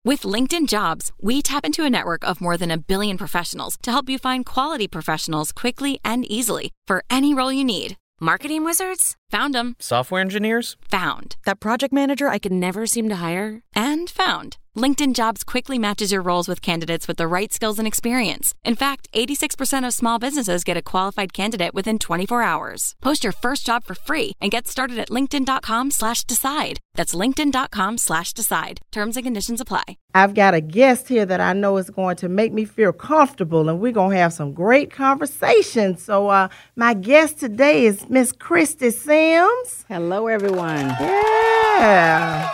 With LinkedIn Jobs, we tap into a network of more than 1 billion professionals to help you find quality professionals quickly and easily for any role you need. Marketing wizards? Found them. Software engineers? Found. That project manager I could never seem to hire? And found. LinkedIn Jobs quickly matches your roles with candidates with the right skills and experience. In fact, 86% of small businesses get a qualified candidate within 24 hours. Post your first job for free and get started at linkedin.com/decide. That's linkedin.com/decide. Terms and conditions apply. I've got a guest here that I know is going to make me feel comfortable, and we're going to have some great conversation. So my guest today is Miss Christy Sims. Hello, everyone. Yeah.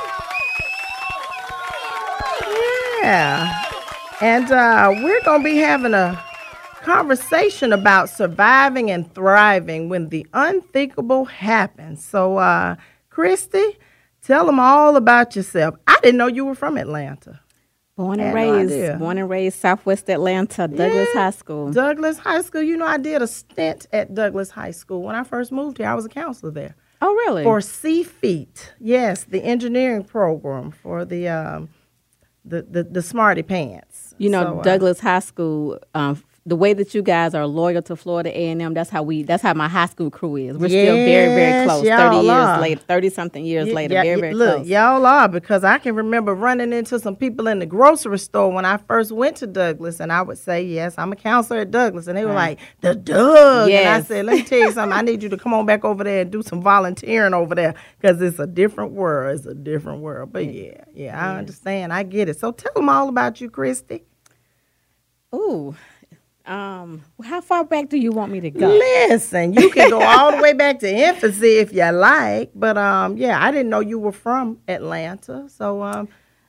And we're going to be having a conversation about surviving and thriving when the unthinkable happens. So, Christy, tell them all about yourself. I didn't know you were from Atlanta. Born and raised Southwest Atlanta, Douglas High School. Douglas High School. You know, I did a stint at Douglas High School. When I first moved here, I was a counselor there. Oh, really? For CFET. Yes, the engineering program for the Smarty Pants. You know, Douglas High School, the way that you guys are loyal to Florida A&M, that's how my high school crew is. We're still very, very close. 30-something years later, very look, close. Y'all are, because I can remember running into some people in the grocery store when I first went to Douglas, and I would say, yes, I'm a counselor at Douglas, and they were like, the Doug. Yes. And I said, let me tell you something, I need you to come on back over there and do some volunteering over there, because it's a different world. It's a different world. But I understand. I get it. So tell them all about you, Christy. Ooh. How far back do you want me to go? Listen, you can go all the way back to infancy if you like, but I didn't know you were from Atlanta. So I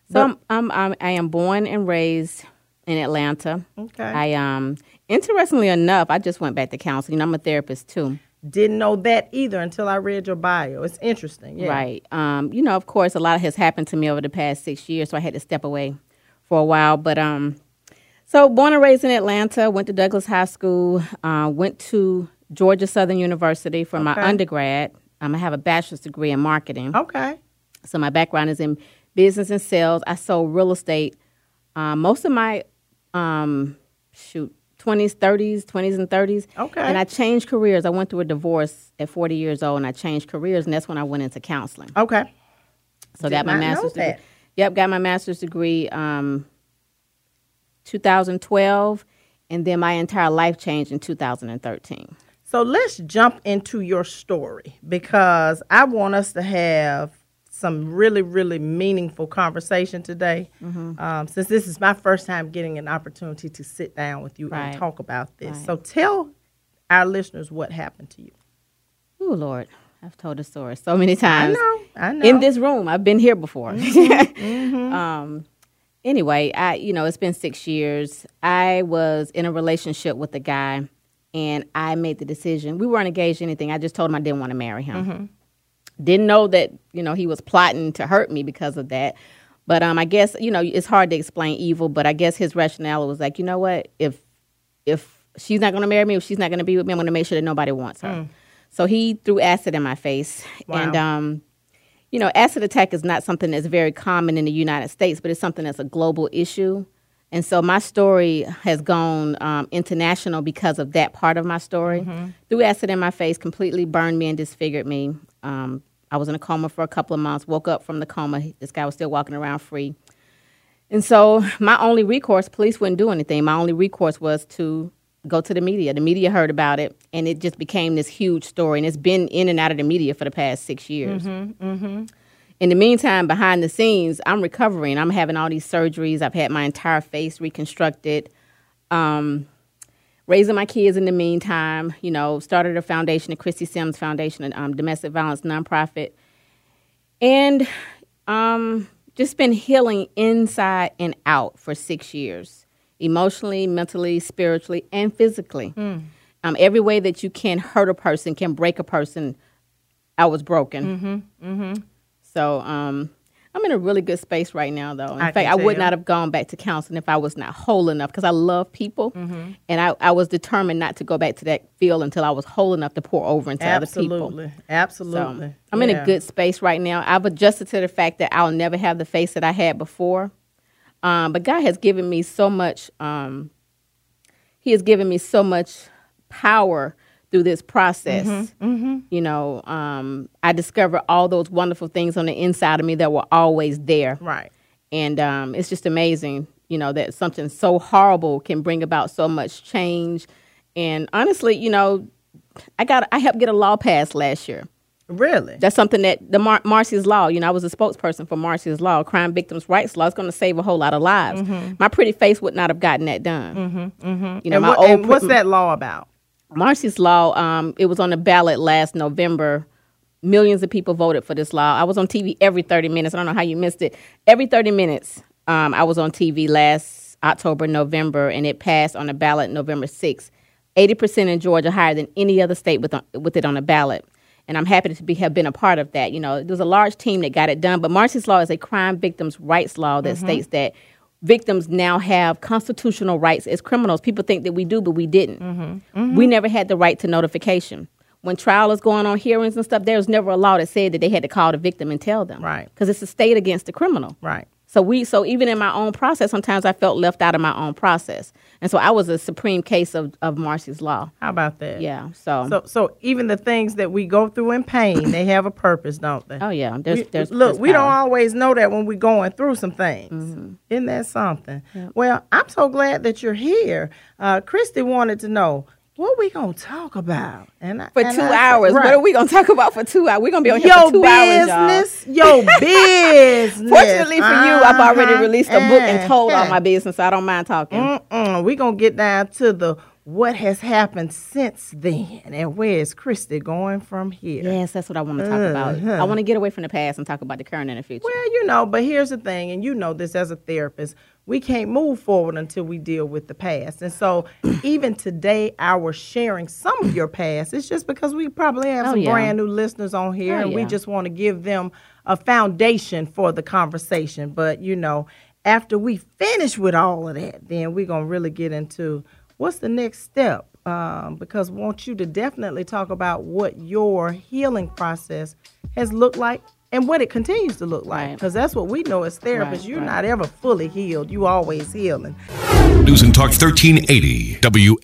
am born and raised in Atlanta. Okay. Interestingly enough, I just went back to counseling. I'm a therapist too. Didn't know that either until I read your bio. It's interesting. Yeah. Right. Of course, a lot has happened to me over the past 6 years, so I had to step away for a while, but So born and raised in Atlanta, went to Douglas High School, went to Georgia Southern University for my undergrad. I have a bachelor's degree in marketing. Okay. So my background is in business and sales. I sold real estate most of my 20s and 30s. Okay. And I changed careers. I went through a divorce at 40 years old, and I changed careers, and that's when I went into counseling. Okay. So got my master's degree. Yep, got my master's degree 2012, and then my entire life changed in 2013. So let's jump into your story, because I want us to have some really, really meaningful conversation today. Mm-hmm. Since this is my first time getting an opportunity to sit down with you and talk about this. Right. So tell our listeners what happened to you. Oh, Lord. I've told the story so many times. I know. In this room. I've been here before. Mm-hmm. Mm-hmm. Anyway, it's been 6 years. I was in a relationship with a guy, and I made the decision. We weren't engaged in anything. I just told him I didn't want to marry him. Mm-hmm. Didn't know that, he was plotting to hurt me because of that. But I guess, it's hard to explain evil, but I guess his rationale was like, you know what? If she's not going to marry me, if she's not going to be with me, I'm going to make sure that nobody wants her. Mm. So he threw acid in my face. Wow. And, acid attack is not something that's very common in the United States, but it's something that's a global issue. And so my story has gone international because of that part of my story. Mm-hmm. Threw acid in my face, completely burned me and disfigured me. I was in a coma for a couple of months, woke up from the coma. This guy was still walking around free. And so my only recourse, police wouldn't do anything. My only recourse was to go to the media. The media heard about it, and it just became this huge story. And it's been in and out of the media for the past 6 years. Mm-hmm, mm-hmm. In the meantime, behind the scenes, I'm recovering. I'm having all these surgeries. I've had my entire face reconstructed. Raising my kids in the meantime, started a foundation, the Christy Sims Foundation, a domestic violence nonprofit. And just been healing inside and out for 6 years. Emotionally, mentally, spiritually, and physically. Mm. Every way that you can hurt a person, can break a person, I was broken. Mm-hmm, mm-hmm. So I'm in a really good space right now, though. In fact, I would not have gone back to counseling if I was not whole enough, because I love people. Mm-hmm. And I was determined not to go back to that field until I was whole enough to pour over into other people. Absolutely. So I'm in a good space right now. I've adjusted to the fact that I'll never have the face that I had before. But God has given me so much. He has given me so much power through this process. You know, I discovered all those wonderful things on the inside of me that were always there. Right. And it's just amazing, you know, that something so horrible can bring about so much change. And honestly, you know, I helped get a law passed last year. Really? That's something that the Marsy's Law, you know, I was a spokesperson for Marsy's Law, Crime Victims' Rights Law. It's going to save a whole lot of lives. My pretty face would not have gotten that done. You know, and what's that law about? Marsy's Law, it was on the ballot last November. Millions of people voted for this law. I was on TV every 30 minutes. I don't know how you missed it. Every 30 minutes, I was on TV last October, November, and it passed on the ballot November 6th. 80% in Georgia, higher than any other state with it on the ballot. And I'm happy to have been a part of that. You know, there's a large team that got it done. But Marsy's Law is a crime victims' rights law that states that victims now have constitutional rights as criminals. People think that we do, but we didn't. We never had the right to notification. When trial is going on, hearings and stuff, there's never a law that said that they had to call the victim and tell them. Right. Because it's a state against the criminal. Right. So even in my own process, sometimes I felt left out of my own process. And so I was a supreme case of Marsy's Law. How about that? Yeah. So even the things that we go through in pain, they have a purpose, don't they? Oh, yeah. There's power. We don't always know that when we're going through some things. Isn't that something? Yep. Well, I'm so glad that you're here. Christy wanted to know, what we going to talk about? For 2 hours. Right. What are we going to talk about for 2 hours? We're going to be on here for 2 hours, y'all. Your business. Fortunately for you, I've already released a book and told all my business, so I don't mind talking. We're going to get down to the what has happened since then and where is Christy going from here. Yes, that's what I want to talk about. I want to get away from the past and talk about the current and the future. Well, you know, but here's the thing, and you know this as a therapist, we can't move forward until we deal with the past. And so even today, our sharing some of your past, it's just because we probably have some brand new listeners on here, and we just want to give them a foundation for the conversation. But, you know, after we finish with all of that, then we're going to really get into what's the next step, because I want you to definitely talk about what your healing process has looked like and what it continues to look like, because that's what we know as therapists. You're not ever fully healed. You always healing. News and Talk 1380,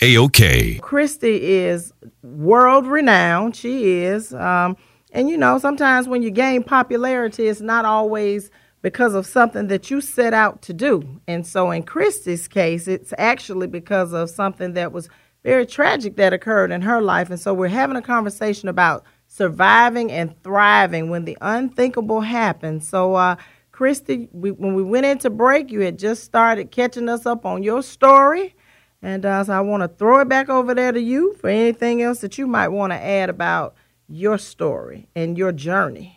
WAOK. Christy is world-renowned. She is. And, you know, sometimes when you gain popularity, it's not always because of something that you set out to do. And so in Christy's case, it's actually because of something that was very tragic that occurred in her life. And so we're having a conversation about surviving and thriving when the unthinkable happens. So, Christy, when we went into break, you had just started catching us up on your story. And so I want to throw it back over there to you for anything else that you might want to add about your story and your journey.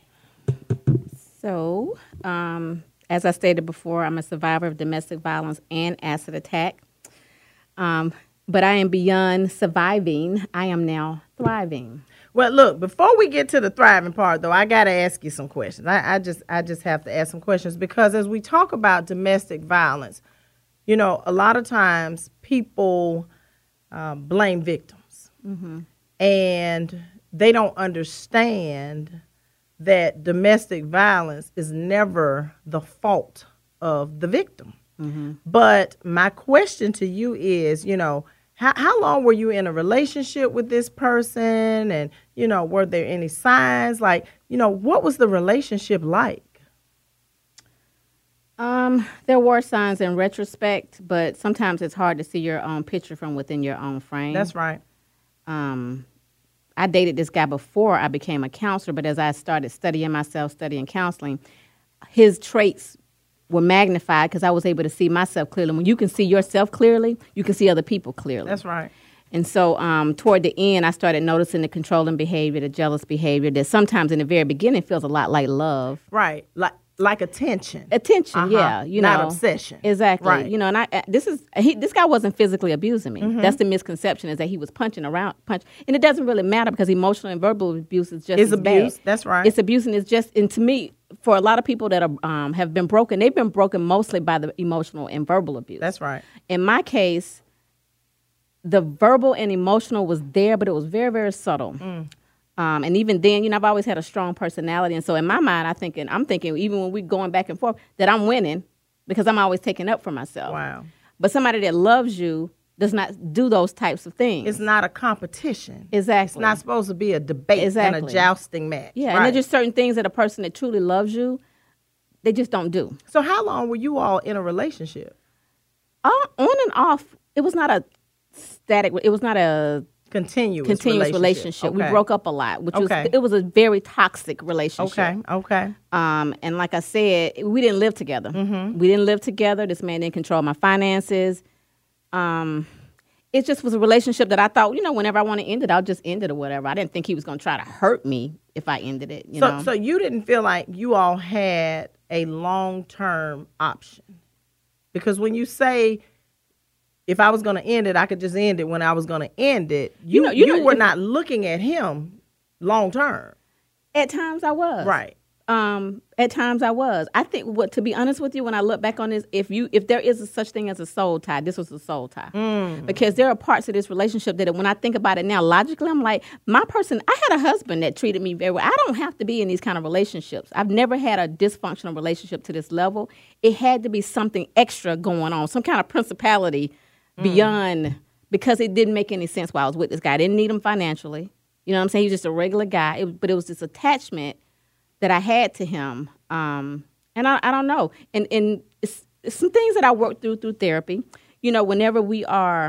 So, as I stated before, I'm a survivor of domestic violence and acid attack. But I am beyond surviving. I am now thriving. Well, look, before we get to the thriving part, though, I got to ask you some questions. I just have to ask some questions because as we talk about domestic violence, you know, a lot of times people blame victims. And they don't understand that domestic violence is never the fault of the victim. But my question to you is, you know, how long were you in a relationship with this person? And, you know, were there any signs? Like, you know, what was the relationship like? There were signs in retrospect, but sometimes it's hard to see your own picture from within your own frame. That's right. I dated this guy before I became a counselor, but as I started studying myself, studying counseling, his traits were magnified because I was able to see myself clearly. When you can see yourself clearly, you can see other people clearly. That's right. And so toward the end, I started noticing the controlling behavior, the jealous behavior that sometimes in the very beginning feels a lot like love. Right. Like attention. Attention, yeah. You not know, obsession. Exactly. Right. You know, and this guy wasn't physically abusing me. That's the misconception, is that he was punching. And it doesn't really matter because emotional and verbal abuse is just as abuse. bad. That's right. It's abuse, and it's just, and to me, for a lot of people that are, have been broken, they've been broken mostly by the emotional and verbal abuse. That's right. In my case, the verbal and emotional was there, but it was very, very subtle. And even then, you know, I've always had a strong personality. And so in my mind, I'm thinking, even when we're going back and forth, that I'm winning. because I'm always taking up for myself. Wow. But somebody that loves you does not do those types of things. It's not a competition. Exactly. It's not supposed to be a debate and a jousting match. Yeah, right. and there's just certain things that a person that truly loves you, they just don't do. So how long were you all in a relationship? On and off. It was not a static. It was not a continuous relationship. Okay. We broke up a lot, which was a very toxic relationship. Okay. And like I said, we didn't live together. Mm-hmm. We didn't live together. This man didn't control my finances. It just was a relationship that I thought, whenever I want to end it, I'll just end it or whatever. I didn't think he was going to try to hurt me if I ended it. So you didn't feel like you all had a long-term option? Because when you say, if I was going to end it, I could just end it when I was going to end it. You were not looking at him long-term. At times I was. Right. At times I was. I think, to be honest with you, when I look back on this, if there is a such thing as a soul tie, this was a soul tie. Because there are parts of this relationship that when I think about it now, logically, I'm like, I had a husband that treated me very well. I don't have to be in these kind of relationships. I've never had a dysfunctional relationship to this level. It had to be something extra going on, some kind of principality beyond, because it didn't make any sense while I was with this guy. I didn't need him financially. You know what I'm saying? He was just a regular guy. But it was this attachment that I had to him. And I don't know. And it's some things that I worked through therapy. Whenever we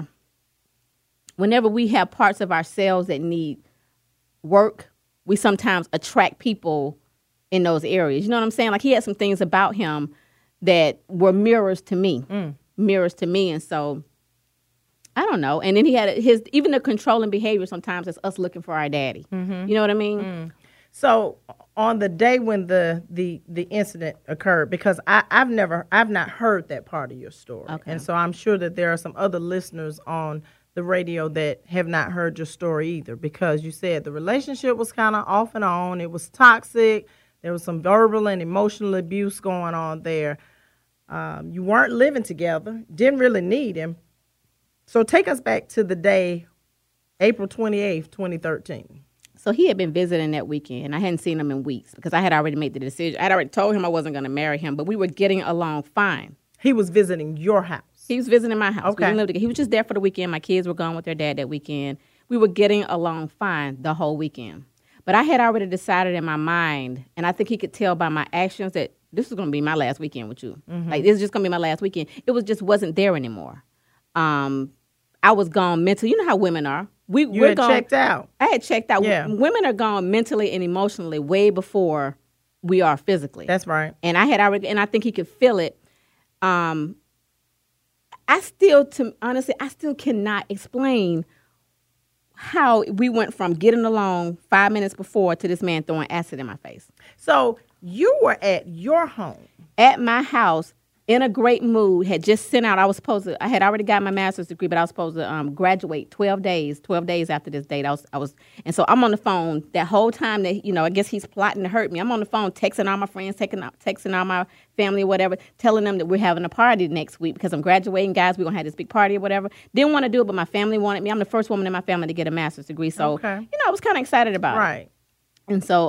have parts of ourselves that need work, we sometimes attract people in those areas. You know what I'm saying? Like, he had some things about him that were mirrors to me. And so, I don't know. And then he had even the controlling behavior sometimes is us looking for our daddy. Mm-hmm. You know what I mean? So on the day when the incident occurred, because I've not heard that part of your story. Okay. And so I'm sure that there are some other listeners on the radio that have not heard your story either, because you said the relationship was kind of off and on. It was toxic. There was some verbal and emotional abuse going on there. You weren't living together, didn't really need him. So take us back to the day, April 28th, 2013. So he had been visiting that weekend. I hadn't seen him in weeks because I had already made the decision. I had already told him I wasn't going to marry him, but we were getting along fine. He was visiting your house? He was visiting my house. Okay. We didn't live together. He was just there for the weekend. My kids were gone with their dad that weekend. We were getting along fine the whole weekend. But I had already decided in my mind, and I think he could tell by my actions, that this was going to be my last weekend with you. Mm-hmm. Like, this is just going to be my last weekend. It wasn't there anymore. I was gone mentally. You know how women are. You had checked out. I had checked out. Yeah. Women are gone mentally and emotionally way before we are physically. That's right. And I think he could feel it. I still cannot explain how we went from getting along 5 minutes before to this man throwing acid in my face. So you were at your home. At my house, in a great mood, had just sent out. I had already got my master's degree, but I was supposed to graduate 12 days after this date. And so I'm on the phone that whole time that, I guess he's plotting to hurt me. I'm on the phone texting all my friends, texting all my family or whatever, telling them that we're having a party next week because I'm graduating, guys. We're going to have this big party or whatever. Didn't want to do it, but my family wanted me. I'm the first woman in my family to get a master's degree. So, I was kind of excited about it. Right. And so,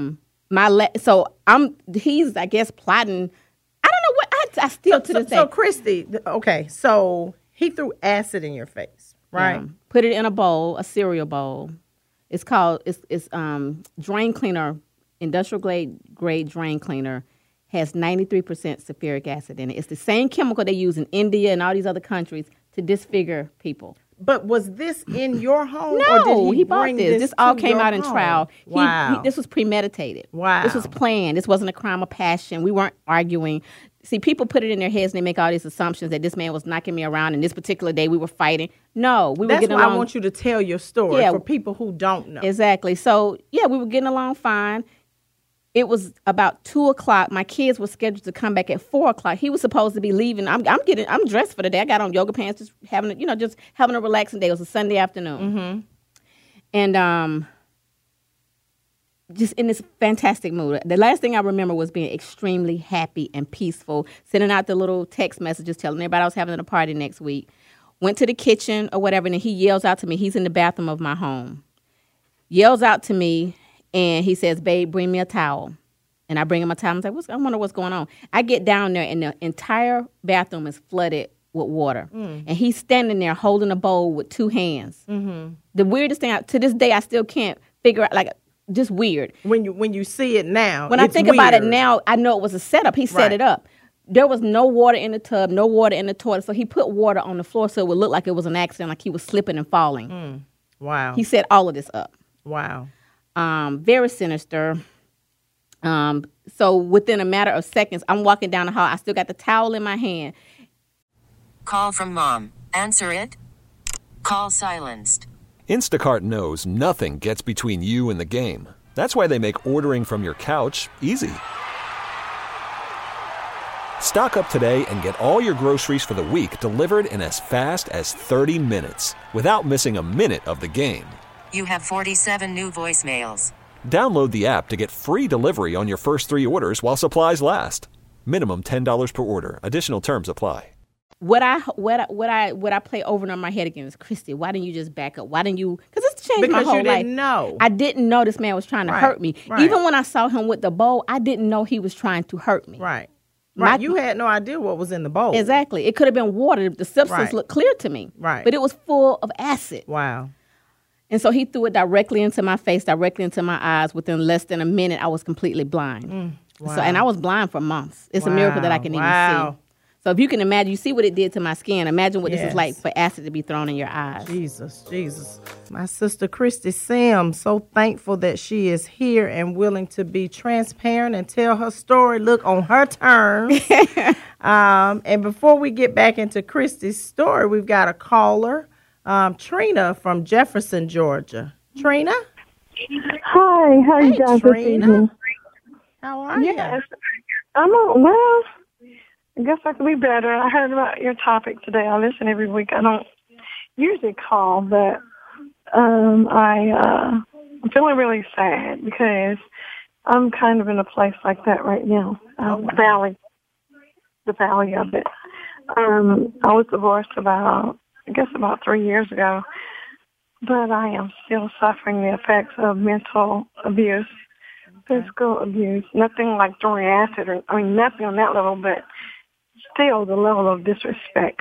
he's, I guess, plotting. I don't know what, I still to this day. So, Christy, okay, so he threw acid in your face, right? Yeah. Put it in a bowl, a cereal bowl. It's called, drain cleaner, industrial grade drain cleaner, has 93% sulfuric acid in it. It's the same chemical they use in India and all these other countries to disfigure people. But was this in your home? No, or did he bought this. This all came out in home? trial. Wow. This was premeditated. Wow. This was planned. This wasn't a crime of passion. We weren't arguing. See, people put it in their heads and they make all these assumptions that this man was knocking me around and this particular day we were fighting. No, we were getting along. That's why I want you to tell your story for people who don't know. Exactly. So, we were getting along fine. It was about 2:00. My kids were scheduled to come back at 4:00. He was supposed to be leaving. I'm dressed for the day. I got on yoga pants, just having a relaxing day. It was a Sunday afternoon. Mm-hmm. And just in this fantastic mood. The last thing I remember was being extremely happy and peaceful, sending out the little text messages telling everybody I was having a party next week. Went to the kitchen or whatever, and then he yells out to me. He's in the bathroom of my home. Yells out to me. And he says, "Babe, bring me a towel." And I bring him a towel. I was like, I wonder what's going on. I get down there, and the entire bathroom is flooded with water. And he's standing there holding a bowl with 2 hands. Mm-hmm. The weirdest thing, to this day, I still can't figure out, like, just weird. When you see it now, when I think about it now, I know it was a setup. He set it up. There was no water in the tub, no water in the toilet. So he put water on the floor so it would look like it was an accident, like he was slipping and falling. Wow. He set all of this up. Wow. Very sinister. So within a matter of seconds, I'm walking down the hall. I still got the towel in my hand. Call from mom. Answer it. Call silenced. Instacart knows nothing gets between you and the game. That's why they make ordering from your couch easy. Stock up today and get all your groceries for the week delivered in as fast as 30 minutes without missing a minute of the game. You have 47 new voicemails. Download the app to get free delivery on your first 3 orders while supplies last. Minimum $10 per order. Additional terms apply. What I play over and over my head again is, Christy, why didn't you just back up? Why didn't you? Because it's changed my whole life. Because you didn't know. I didn't know this man was trying to hurt me. Right. Even when I saw him with the bowl, I didn't know he was trying to hurt me. Right. Right. You had no idea what was in the bowl. Exactly. It could have been water. The substance looked clear to me. Right. But it was full of acid. Wow. And so he threw it directly into my face, directly into my eyes. Within less than a minute, I was completely blind. Wow. So, and I was blind for months. It's a miracle that I can even see. So if you can imagine, you see what it did to my skin. Imagine what this is like for acid to be thrown in your eyes. Jesus. My sister Christy Sims, so thankful that she is here and willing to be transparent and tell her story, look, on her terms. And before we get back into Christy's story, we've got a caller, Trina from Jefferson, Georgia. Trina? Hi, how you guys this evening? How are you? Yes, well, I guess I could be better. I heard about your topic today. I listen every week. I don't usually call, but I'm feeling really sad because I'm kind of in a place like that right now. The valley of it. I was divorced about 3 years ago, but I am still suffering the effects of mental abuse, physical abuse, nothing like throwing acid nothing on that level, but still the level of disrespect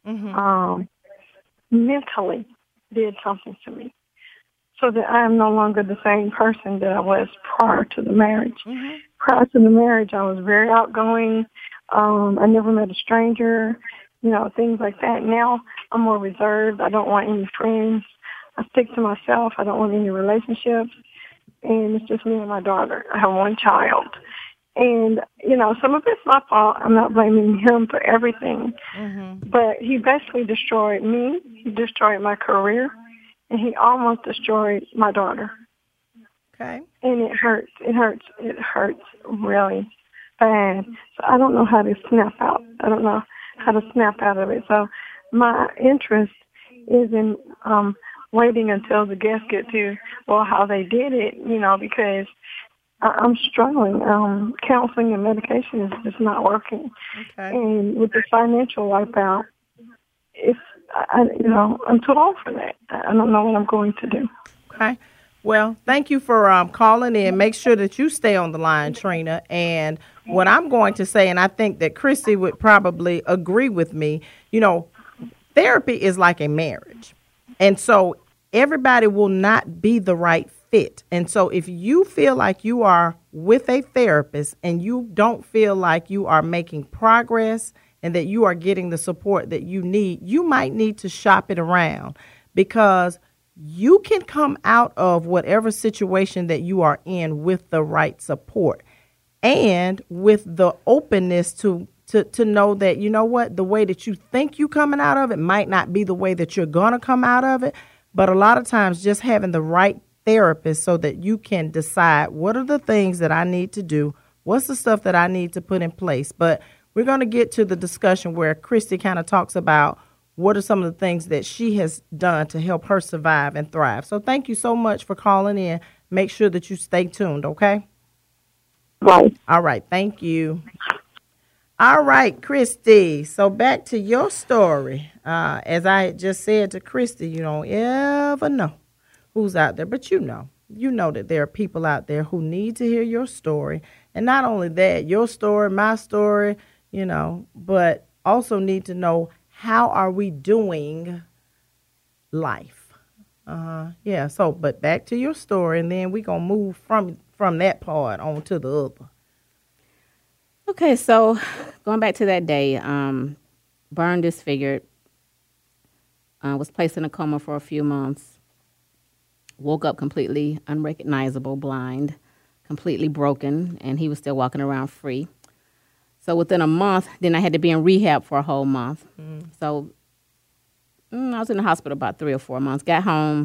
mentally did something to me, so that I am no longer the same person that I was prior to the marriage. Prior to the marriage, I was very outgoing. I never met a stranger, things like that. Now I'm more reserved. I don't want any friends. I stick to myself. I don't want any relationships. And it's just me and my daughter. I have one child. And, some of it's my fault. I'm not blaming him for everything. But he basically destroyed me. He destroyed my career. And he almost destroyed my daughter. Okay. And it hurts. It hurts really bad. So I don't know how to snap out. I don't know how to snap out of it. So my interest is in waiting until the guests get to, how they did it, because I'm struggling. Counseling and medication is just not working. Okay. And with the financial wipeout, I'm too old for that. I don't know what I'm going to do. Okay. Well, thank you for calling in. Make sure that you stay on the line, Trina. And what I'm going to say, and I think that Christy would probably agree with me, therapy is like a marriage. And so everybody will not be the right fit. And so if you feel like you are with a therapist and you don't feel like you are making progress and that you are getting the support that you need, you might need to shop it around, because you can come out of whatever situation that you are in with the right support and with the openness to know that, the way that you think you coming out of it might not be the way that you're going to come out of it. But a lot of times just having the right therapist so that you can decide what are the things that I need to do, what's the stuff that I need to put in place. But we're going to get to the discussion where Christy kind of talks about what are some of the things that she has done to help her survive and thrive. So thank you so much for calling in. Make sure that you stay tuned, okay? Right. All right. Thank you. All right, Christy. So back to your story. As I had just said to Christy, you don't ever know who's out there, but you know that there are people out there who need to hear your story And not only that, your story, my story, but also need to know, how are we doing life? But back to your story, and then we're going to move from that part on to the other. Okay, so going back to that day, burned, disfigured, was placed in a coma for a few months, woke up completely unrecognizable, blind, completely broken, and he was still walking around free. So within a month, then I had to be in rehab for a whole month. So I was in the hospital about 3 or 4 months, got home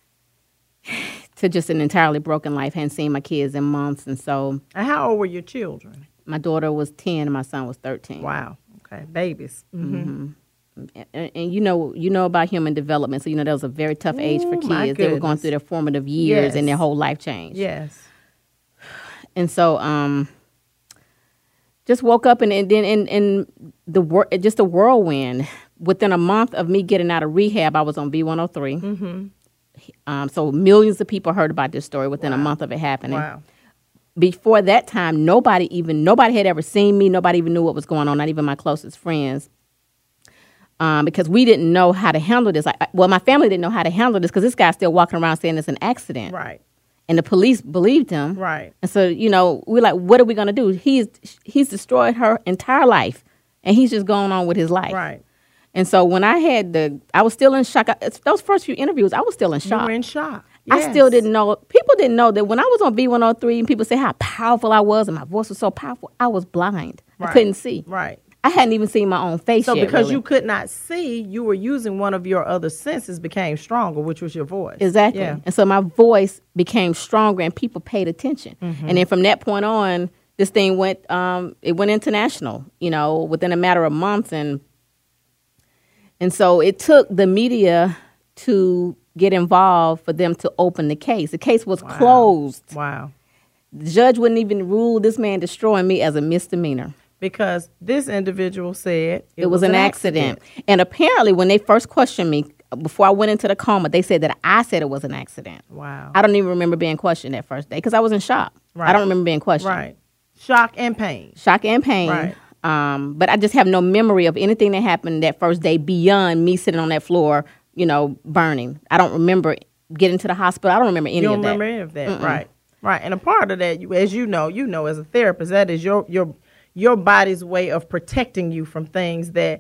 to just an entirely broken life, hadn't seen my kids in months. And so... And how old were your children? My daughter was 10 and my son was 13. Wow. Okay. Babies. Mm-hmm. And you know about human development, so that was a very tough age for kids. They were going through their formative years, and their whole life changed. Yes. And so just woke up and then in just a whirlwind. Within a month of me getting out of rehab, I was on B103. Mm-hmm. So millions of people heard about this story within a month of it happening. Wow. Before that time, nobody had ever seen me. Nobody even knew what was going on, not even my closest friends. Because we didn't know how to handle this. My family didn't know how to handle this because this guy's still walking around saying it's an accident. Right. And the police believed him. Right. And so, we're like, what are we going to do? He's destroyed her entire life, and he's just going on with his life. Right. And so when I was still in shock. Those first few interviews, I was still in shock. You were in shock. Yes. I still didn't know. People didn't know that when I was on B103 and people say how powerful I was and my voice was so powerful, I was blind. Right. I couldn't see. Right. I hadn't even seen my own face yet. So because really. you could not see, you were using one of your other senses became stronger, which was your voice. Exactly. Yeah. And so my voice became stronger and people paid attention. Mm-hmm. And then from that point on, this thing went international, within a matter of months. And so it took the media to get involved for them to open the case. The case was closed. Wow. The judge wouldn't even rule this man destroying me as a misdemeanor. Because this individual said it was an accident. And apparently when they first questioned me, before I went into the coma, they said that I said it was an accident. Wow. I don't even remember being questioned that first day because I was in shock. Right. I don't remember being questioned. Right. Shock and pain. Shock and pain. Right. But I just have no memory of anything that happened that first day beyond me sitting on that floor, burning. I don't remember getting to the hospital. I don't remember any of that. You don't remember any of that. Mm-mm. Right. Right. And a part of that, as you know as a therapist, that is your body's way of protecting you from things that,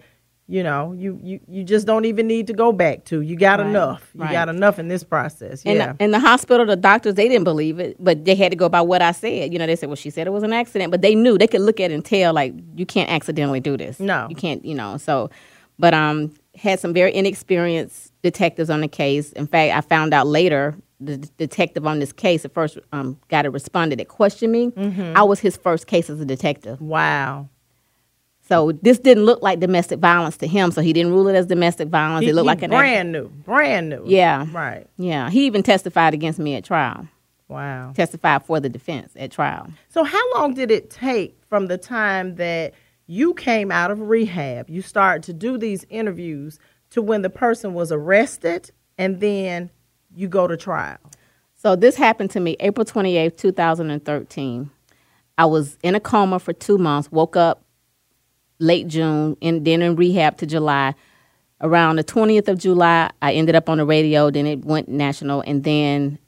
you just don't even need to go back to. You got enough. You got enough in this process. Yeah. In the hospital, the doctors, they didn't believe it, but they had to go by what I said. They said, well, she said it was an accident, but they knew. They could look at it and tell, like, you can't accidentally do this. No. You can't, so. But had some very inexperienced detectives on the case. In fact, I found out later the detective on this case, the first guy that responded that questioned me, I was his first case as a detective. Wow. So this didn't look like domestic violence to him, so he didn't rule it as domestic violence. It looked like an brand new. Yeah. Right. Yeah. He even testified against me at trial. Wow. Testified for the defense at trial. So how long did it take from the time that you came out of rehab, you started to do these interviews, to when the person was arrested and then you go to trial? So this happened to me April 28th, 2013. I was in a coma for 2 months, woke up late June, and then in rehab to July. Around the 20th of July, I ended up on the radio, then it went national, and then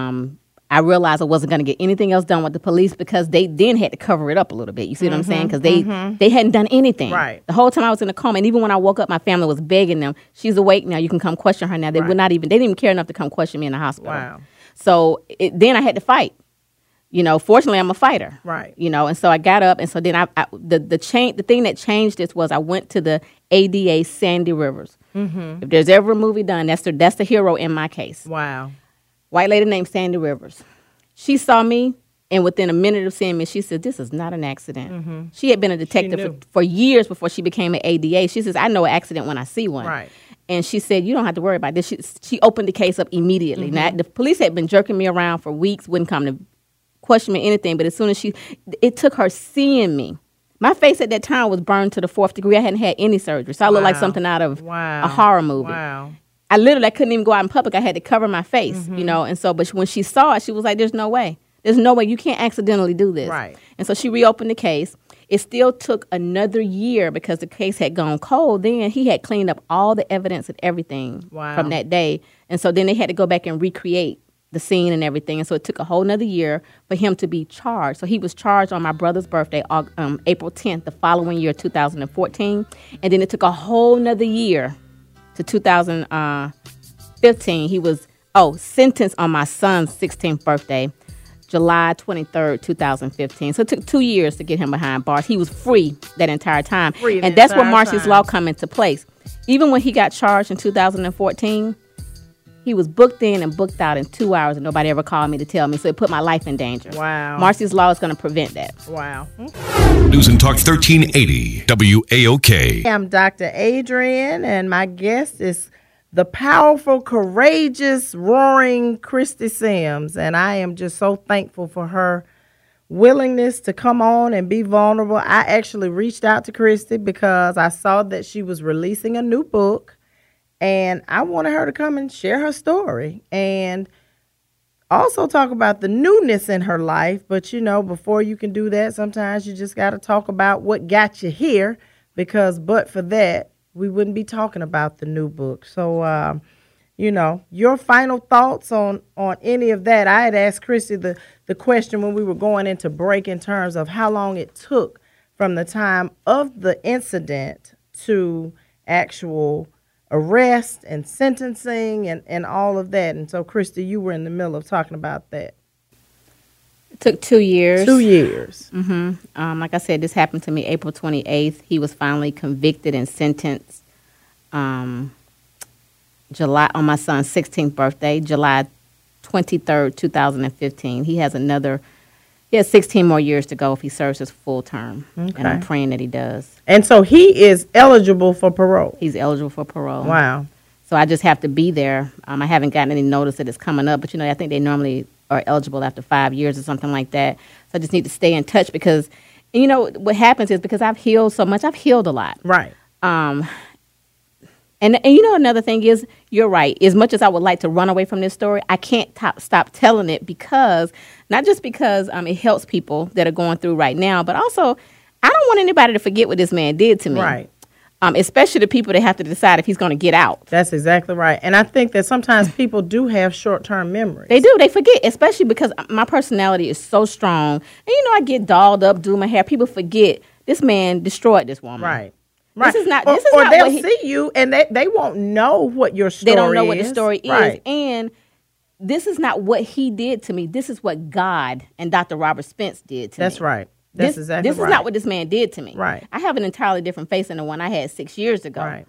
I realized I wasn't going to get anything else done with the police because they then had to cover it up a little bit. You see what I'm saying? Because they hadn't done anything. Right. The whole time I was in a coma, and even when I woke up, my family was begging them, she's awake now, you can come question her now. They would not even, they didn't even care enough to come question me in the hospital. Wow. So then I had to fight. Fortunately, I'm a fighter. Right. And so I got up, and so then the thing that changed this was I went to the ADA Sandy Rivers. Mm-hmm. If there's ever a movie done, that's the hero in my case. Wow. White lady named Sandy Rivers. She saw me, and within a minute of seeing me, she said, this is not an accident. Mm-hmm. She had been a detective for years before she became an ADA. She says, I know an accident when I see one. Right. And she said, you don't have to worry about this. She opened the case up immediately. Mm-hmm. Now, the police had been jerking me around for weeks, wouldn't come to question me anything, but as soon as it took her seeing me. My face at that time was burned to the 4th degree. I hadn't had any surgery, so I looked like something out of a horror movie. Wow. I couldn't even go out in public. I had to cover my face, and so, but when she saw it, she was like, there's no way. There's no way. You can't accidentally do this. Right. And so she reopened the case. It still took another year because the case had gone cold. Then he had cleaned up all the evidence and everything from that day. And so then they had to go back and recreate the scene and everything. And so it took a whole nother year for him to be charged. So he was charged on my brother's birthday, April 10th, the following year, 2014. And then it took a whole nother year to 2015. He was, sentenced on my son's 16th birthday, July 23rd, 2015. So it took 2 years to get him behind bars. He was free that entire time. And that's where Marsy's Law come into place. Even when he got charged in 2014, he was booked in and booked out in 2 hours, and nobody ever called me to tell me. So it put my life in danger. Wow. Marsy's Law is going to prevent that. Wow. News and Talk 1380 WAOK. I'm Dr. Adrian, and my guest is the powerful, courageous, roaring Christy Sims. And I am just so thankful for her willingness to come on and be vulnerable. I actually reached out to Christy because I saw that she was releasing a new book, and I wanted her to come and share her story and also talk about the newness in her life. But, before you can do that, sometimes you just got to talk about what got you here, because but for that, we wouldn't be talking about the new book. So, your final thoughts on any of that. I had asked Christy the question when we were going into break in terms of how long it took from the time of the incident to actual arrest and sentencing and all of that. And so, Christy, you were in the middle of talking about that. It took 2 years. 2 years. Mm-hmm. Like I said, this happened to me April 28th. He was finally convicted and sentenced July on my son's 16th birthday, July 23rd, 2015. He has 16 more years to go if he serves his full term. Okay. And I'm praying that he does. And so he is eligible for parole. He's eligible for parole. Wow. So I just have to be there. I haven't gotten any notice that it's coming up, but I think they normally are eligible after 5 years or something like that. So I just need to stay in touch because, what happens is because I've healed so much, I've healed a lot. Right. And another thing is, you're right. As much as I would like to run away from this story, I can't stop telling it because, not just because it helps people that are going through right now, but also I don't want anybody to forget what this man did to me. Right. Especially the people that have to decide if he's going to get out. That's exactly right. And I think that sometimes people do have short-term memories. They do. They forget, especially because my personality is so strong. And, I get dolled up, do my hair. People forget this man destroyed this woman. Right. This is not. Or not they'll see you and they won't know what your story is. They don't know what the story right. is. And this is not what he did to me. This is what God and Dr. Robert Spence did to me. That's right. That's exactly right. This is not what this man did to me. Right. I have an entirely different face than the one I had 6 years ago. Right.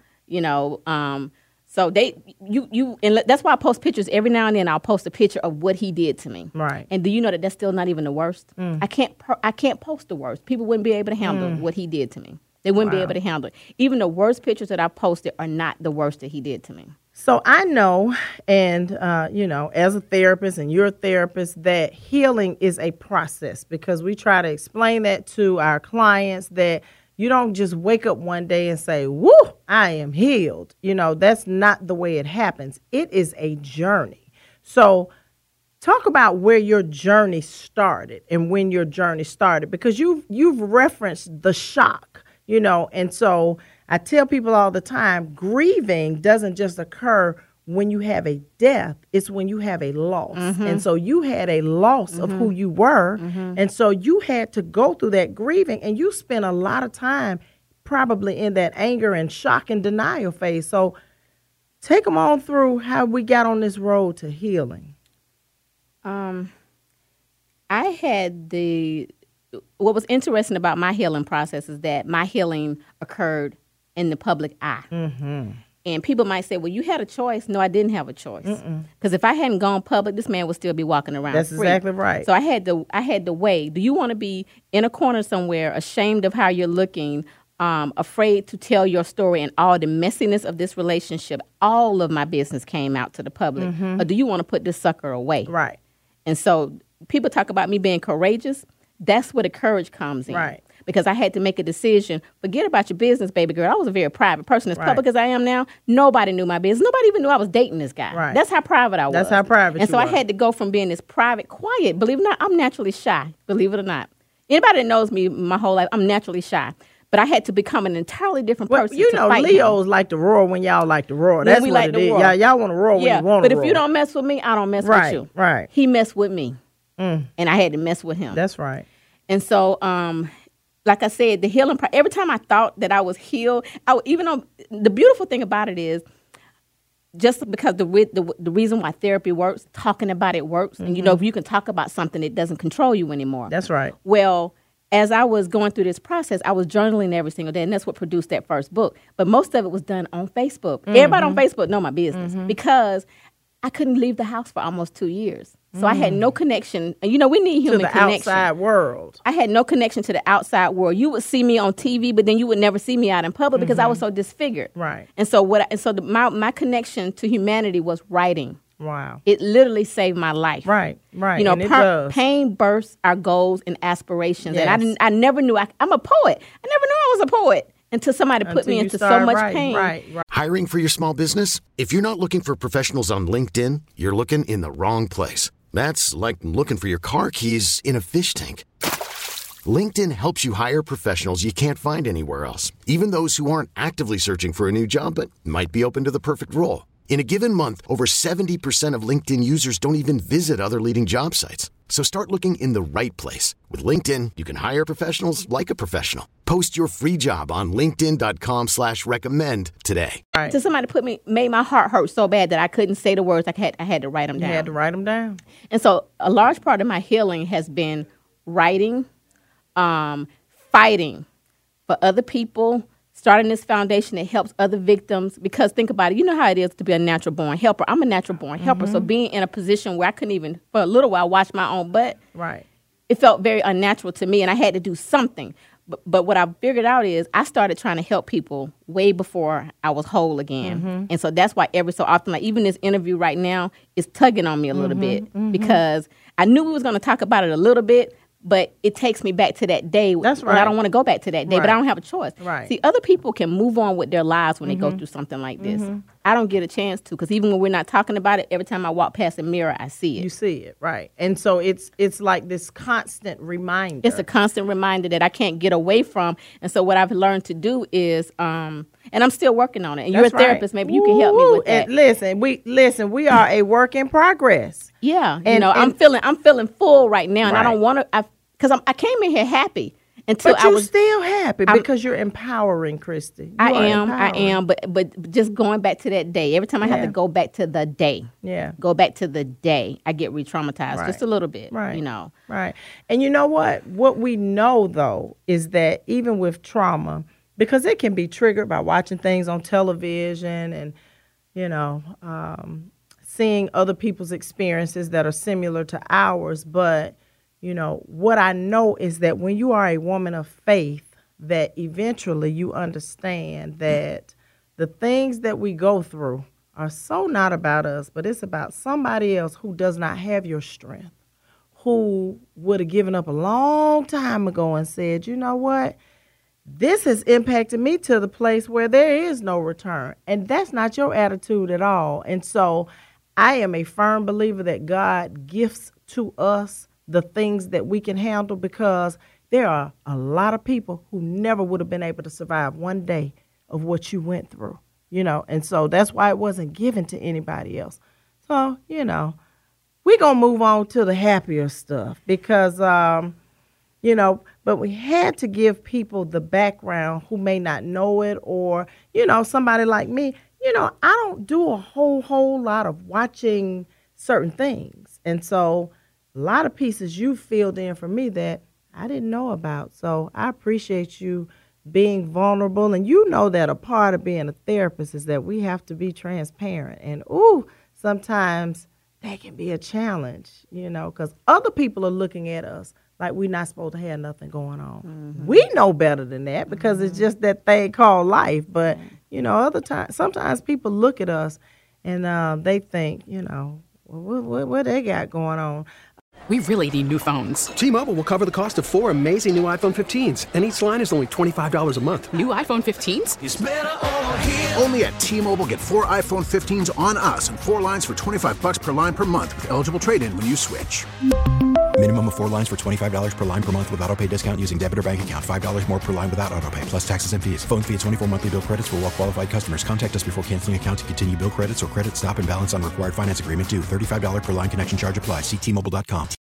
So and that's why I post pictures every now and then. I'll post a picture of what he did to me. Right. And do you know that that's still not even the worst? I can't post the worst. People wouldn't be able to handle what he did to me. They wouldn't be able to handle it. Even the worst pictures that I posted are not the worst that he did to me. So I know, and, as a therapist and you're a therapist, that healing is a process because we try to explain that to our clients that you don't just wake up one day and say, woo, I am healed. That's not the way it happens. It is a journey. So talk about where your journey started and when your journey started, because you've referenced the shock. And so I tell people all the time, grieving doesn't just occur when you have a death, it's when you have a loss. Mm-hmm. And so you had a loss of who you were. Mm-hmm. And so you had to go through that grieving, and you spent a lot of time probably in that anger and shock and denial phase. So take them on through how we got on this road to healing. I had what was interesting about my healing process is that my healing occurred in the public eye. Mm-hmm. And people might say, well, you had a choice. No, I didn't have a choice. Because if I hadn't gone public, this man would still be walking around That's free. Exactly right. So I had to weigh. Do you want to be in a corner somewhere, ashamed of how you're looking, afraid to tell your story and all the messiness of this relationship? All of my business came out to the public. Mm-hmm. Or do you want to put this sucker away? Right. And so people talk about me being courageous. That's where the courage comes in. Right. because I had to make a decision. Forget about your business, baby girl. I was a very private person. As public as I am now, nobody knew my business. Nobody even knew I was dating this guy. Right. That's how private I was. That's how private And so you I had to go from being this private, quiet. Believe it or not, I'm naturally shy. Believe it or not. Anybody that knows me my whole life, I'm naturally shy. But I had to become an entirely different person. You know, Leos like to roar when y'all like to roar. That's what it is. Y'all want to roar when you want to roar. But if you don't mess with me, I don't mess with you. Right. He messed with me. And I had to mess with him. That's right. And so, like I said, the healing, every time I thought that I was healed, even though the beautiful thing about it is, just because the reason why therapy works, talking about it works. And, if you can talk about something, it doesn't control you anymore. That's right. Well, as I was going through this process, I was journaling every single day, and that's what produced that first book. But most of it was done on Facebook. Everybody on Facebook know my business because I couldn't leave the house for almost 2 years. So I had no connection. And, we need human connection. To the outside world. I had no connection to the outside world. You would see me on TV, but then you would never see me out in public because I was so disfigured. Right. And so my connection to humanity was writing. Wow. It literally saved my life. Right. Pain bursts our goals and aspirations. Yes. And I never knew I'm a poet. I never knew I was a poet until somebody put me into so much pain. Right. Hiring for your small business? If you're not looking for professionals on LinkedIn, you're looking in the wrong place. That's like looking for your car keys in a fish tank. LinkedIn helps you hire professionals you can't find anywhere else, even those who aren't actively searching for a new job but might be open to the perfect role. In a given month, over 70% of LinkedIn users don't even visit other leading job sites. So start looking in the right place. With LinkedIn, you can hire professionals like a professional. Post your free job on linkedin.com/recommend today. Right. So somebody made my heart hurt so bad that I couldn't say the words. I had to write them down. You had to write them down. And so a large part of my healing has been writing, fighting for other people, starting this foundation that helps other victims. Because think about it, you know how it is to be a natural born helper. I'm a natural born helper. So being in a position where I couldn't even, for a little while, wash my own butt, right, it felt very unnatural to me, and I had to do something. But what I figured out is I started trying to help people way before I was whole again. And so that's why every so often, like even this interview right now is tugging on me a little bit because I knew we was going to talk about it a little bit, but it takes me back to that day. That's right. When I don't want to go back to that day, but I don't have a choice. Right. See, other people can move on with their lives when they go through something like this. I don't get a chance to, because even when we're not talking about it, every time I walk past a mirror, I see it. You see it, right. And so it's like this constant reminder. It's a constant reminder that I can't get away from. And so what I've learned to do is, and I'm still working on it. And you're a therapist, maybe you can help me with that. And we are a work in progress. Yeah, I'm feeling full right now, and I don't want to, because I came in here happy until I was still happy because you're empowering, Christy. I am, but just going back to that day. Every time I have to go back to the day, go back to the day, I get re-traumatized just a little bit, right. Right. And you know what? What we know though is that even with trauma, because it can be triggered by watching things on television and seeing other people's experiences that are similar to ours, but what I know is that when you are a woman of faith, that eventually you understand that the things that we go through are so not about us, but it's about somebody else who does not have your strength, who would have given up a long time ago and said, you know what, this has impacted me to the place where there is no return. And that's not your attitude at all. And so I am a firm believer that God gifts to us the things that we can handle, because there are a lot of people who never would have been able to survive one day of what you went through, and so that's why it wasn't given to anybody else. So, we're going to move on to the happier stuff because, but we had to give people the background who may not know it, or, somebody like me, I don't do a whole lot of watching certain things. And so a lot of pieces you filled in for me that I didn't know about. So I appreciate you being vulnerable. And that a part of being a therapist is that we have to be transparent. And, sometimes that can be a challenge, because other people are looking at us like we're not supposed to have nothing going on. We know better than that because it's just that thing called life. But, other times, sometimes people look at us and they think, what they got going on. we really need new phones. T-Mobile will cover the cost of 4 amazing new iPhone 15s, and each line is only $25 a month. New iPhone 15s? It's better over here. Only at T-Mobile, get 4 iPhone 15s on us and 4 lines for $25 per line per month with eligible trade-in when you switch. Minimum of 4 lines for $25 per line per month with autopay discount using debit or bank account. $5 more per line without autopay, plus taxes and fees. Phone fee at 24 monthly bill credits for well-qualified customers. Contact us before canceling account to continue bill credits or credit stop and balance on required finance agreement due. $35 per line connection charge applies. See T-Mobile.com.